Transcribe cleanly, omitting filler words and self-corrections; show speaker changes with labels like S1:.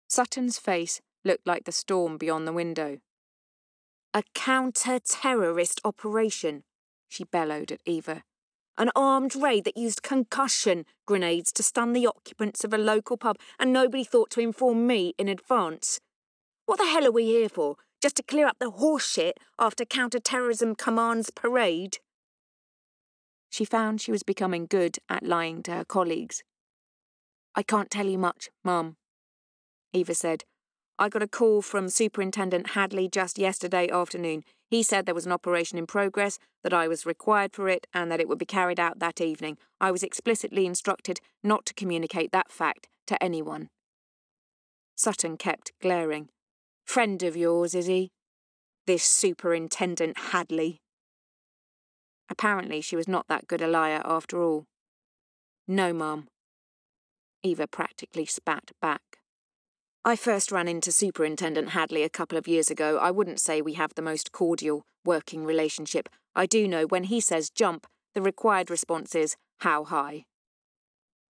S1: Sutton's face looked like the storm beyond the window. "A counter-terrorist operation," she bellowed at Eva. "An armed raid that used concussion grenades to stun the occupants of a local pub, and nobody thought to inform me in advance. What the hell are we here for? Just to clear up the horse shit after Counter-Terrorism Command's parade?" She found she was becoming good at lying to her colleagues. "I can't tell you much, Mum," Eva said. "I got a call from Superintendent Hadley just yesterday afternoon. He said there was an operation in progress, that I was required for it, and that it would be carried out that evening. I was explicitly instructed not to communicate that fact to anyone." Sutton kept glaring. "Friend of yours, is he? This Superintendent Hadley?" Apparently she was not that good a liar after all. "No, Mum." Eva practically spat back. "I first ran into Superintendent Hadley a couple of years ago. I wouldn't say we have the most cordial working relationship. I do know when he says jump, the required response is, how high?"